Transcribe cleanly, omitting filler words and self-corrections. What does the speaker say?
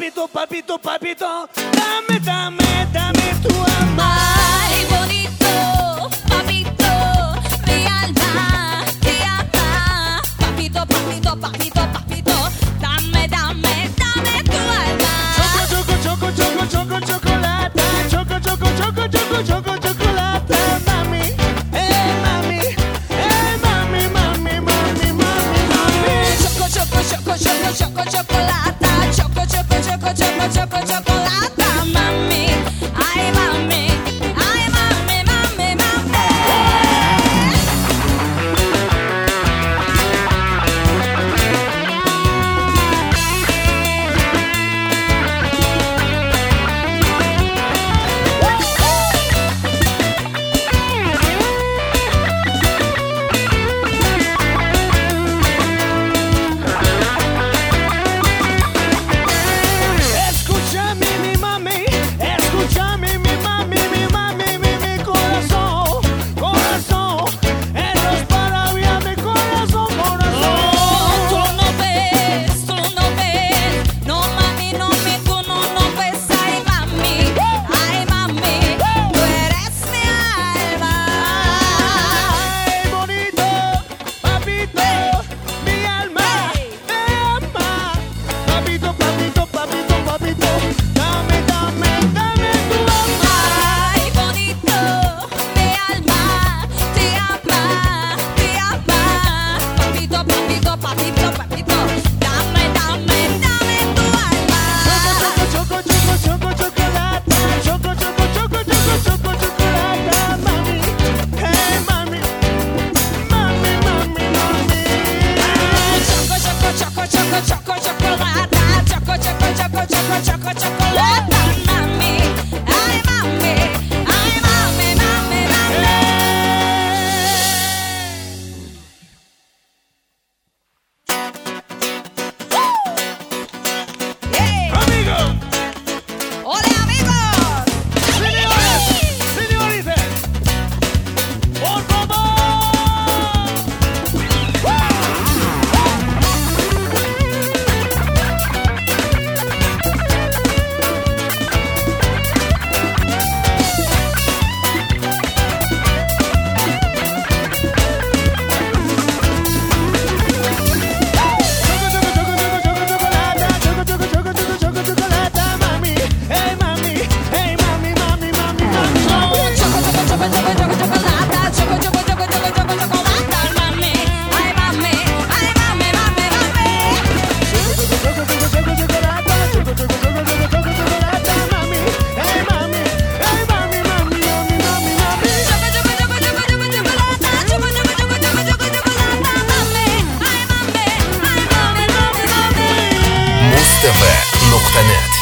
papito, papito, papito, dame, dame, dame tu amor. Ay, bonito, papito, mi alma te ama. Papito, papito, papito, papito, dame, dame, dame tu alma. Choco, choco, choco, choco, chocolate. Choco, choco, choco, choco, choco, chocolate. Mami, mami, mami, mami, mami, mami, mami. Choco, choco, choco, choco, choco, chocolate. Choco, choco, choco, choco, choco, chocolate. Mami, ay, mami, ay, mami, mami, mami. Escúchame mi mami, escúchame mi mami, mi mami, mi corazón, corazón. Eso es para mí, mi corazón, corazón. Tú no ves, no mami, no me, tú no ves, ay mami, tú eres mi alma. Ay, bonito, papito, mi alma te ama. Papito, papito, papito, papito, dame, dame, dame tu amor. Ay, bonito, mi alma te ama, papito, papito, papito, papito, dame, dame, dame tu alma. Choco, choco, choco, chocolate. Choco, choco, choco, choco, choco, chocolate. Mami, hey mami, mami, mami, mami. Choco, choco, choco, choco, choco, chocolate. Choco, choco, choco, choco, choco, chocolate. Mami, ay mami, ay mami, mami, mami. Yeah. Amigos, Hola amigos. señores, señoritas, por favor. Mustv.net